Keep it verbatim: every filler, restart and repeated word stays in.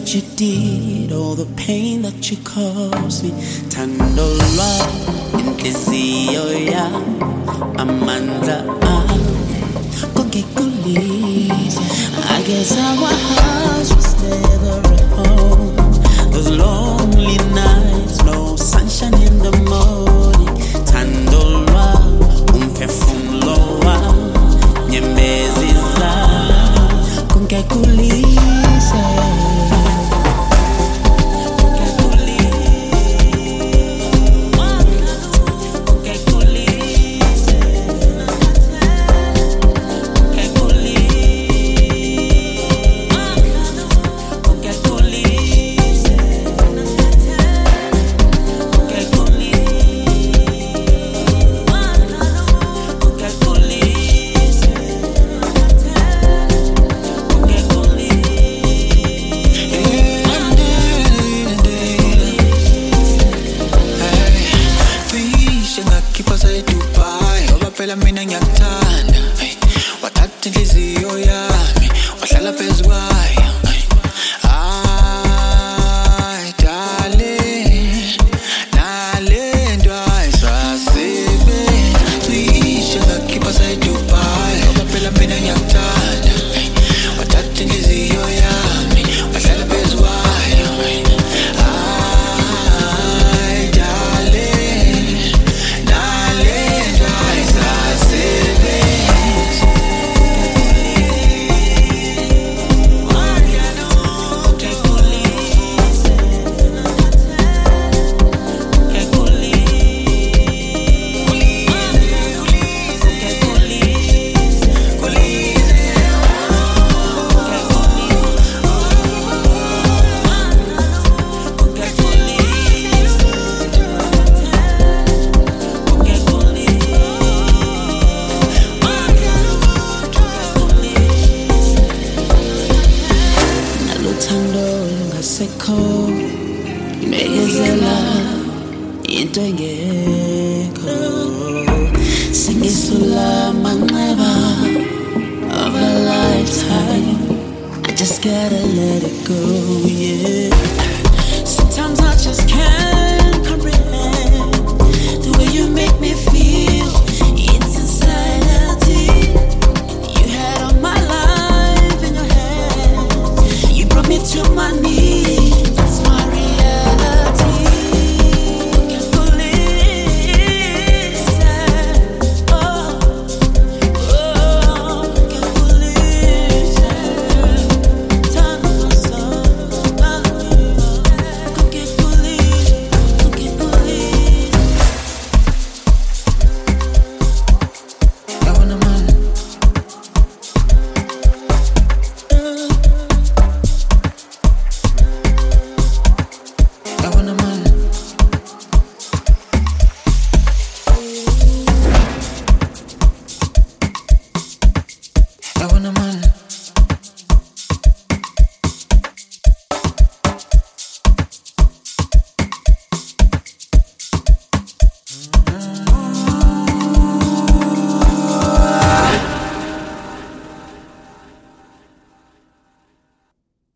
that you did, all the pain that you caused me. Thando lwami inhliziyo yami, amandla ami konke kulise. I guess our house was never a home. Those lonely nights, no sunshine in the morning. Thando lwami umphefumulo wami, nyembezi zami konke kulise. Phela mina ngiyakuthanda, wathatha inhliziyo yami wahlala phezu kwayo. Ay darling, nalento ayisasebe tuyisho ngakhipha sayidubai. Ngoba phela mina ngiyakuthanda, wathatha inhliziyo yami wahlala phezu kwayo. Ay darling, nalento ayisasebe. Thando lungasekho, imekezela into engekho. Sengisula manxeba of a lifetime, I just gotta let it go, yeah. Sometimes I just can't